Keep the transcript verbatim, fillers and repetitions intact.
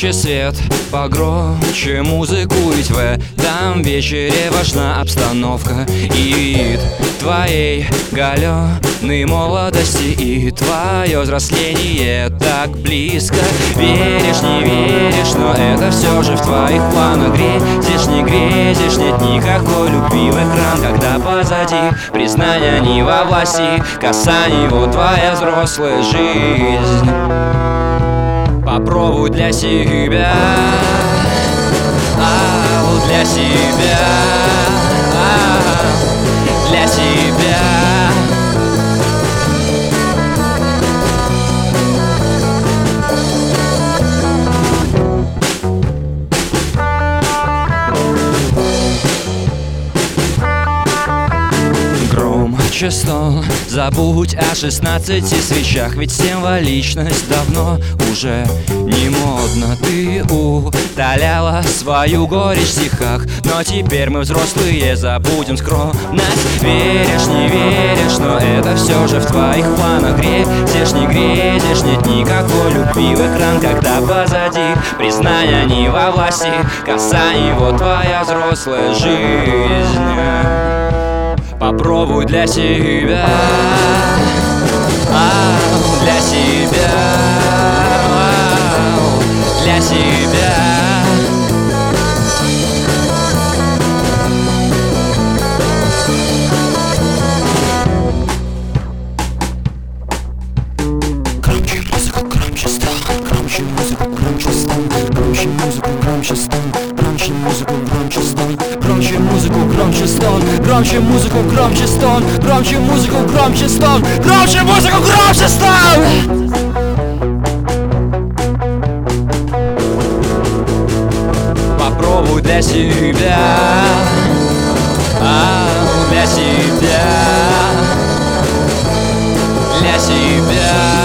Ярче свет, погромче музыку, ведь в этом вечере важна обстановка и вид твоей галёной молодости и твое взросление так близко. Веришь, не веришь, но это все же в твоих планах. Грезишь, не грезишь, нет никакой любви в экран, когда позади признания не во власти касаний, вот твоя взрослая жизнь. Попробуй для себя, а, для себя, а, для себя. Громче стон, забудь о шестнадцати свечах, ведь символичность давно уже не модно. Ты утоляла свою горечь в стихах, но теперь мы взрослые, забудем скромность. Веришь, не веришь, но это все же в твоих планах. Грезишь, не грезишь, нет никакой любви в экран, когда позади признания не во власти касаний, вот твоя взрослая жизнь. Попробуй для себя, а, для себя, а, для себя. Громче музыку, громче стон, громче музыку, громче стон, громче музыку, громче стон, громче музыку, громче стон, громче музыку, громче стон, громче музыку, громче стон, громче музыку, громче стон, громче музыку, громче стон. Попробуй для себя, а, для себя, для себя.